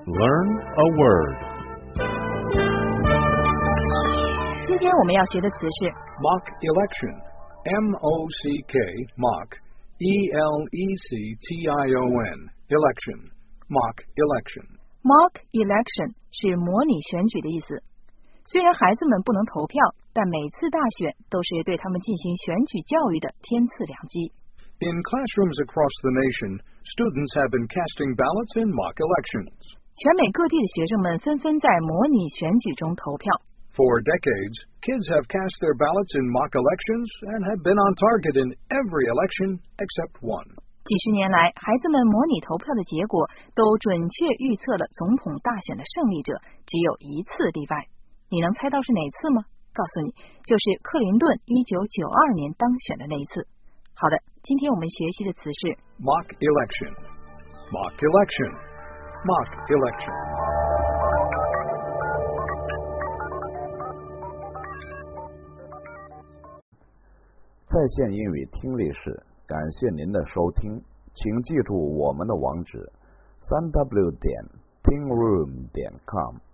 Learn a word. 今天我们要学的词是 mock election. M-O-C-K, mock, E-L-E-C-T-I-O-N, election, mock election. mock election 是模拟选举的意思。虽然孩子们不能投票，但每次大选都是对他们进行选举教育的天赐良机。 In classrooms across the nation, students have been casting ballots in mock elections. 全美各地的学生们纷纷在模拟选举中投票。 For decades, kids have cast their ballots in mock elections and have been on target in every election except one. 几十年来，孩子们模拟投票的结果都准确预测了总统大选的胜利者，只有一次例外。你能猜到是哪次吗？告诉你，就是克林顿1992年当选的那一次。好的，今天我们学习的词是 mock election, mock election, mock election. 在线英语听力室，感谢您的收听，请记住我们的网址：3w.tingroom.com。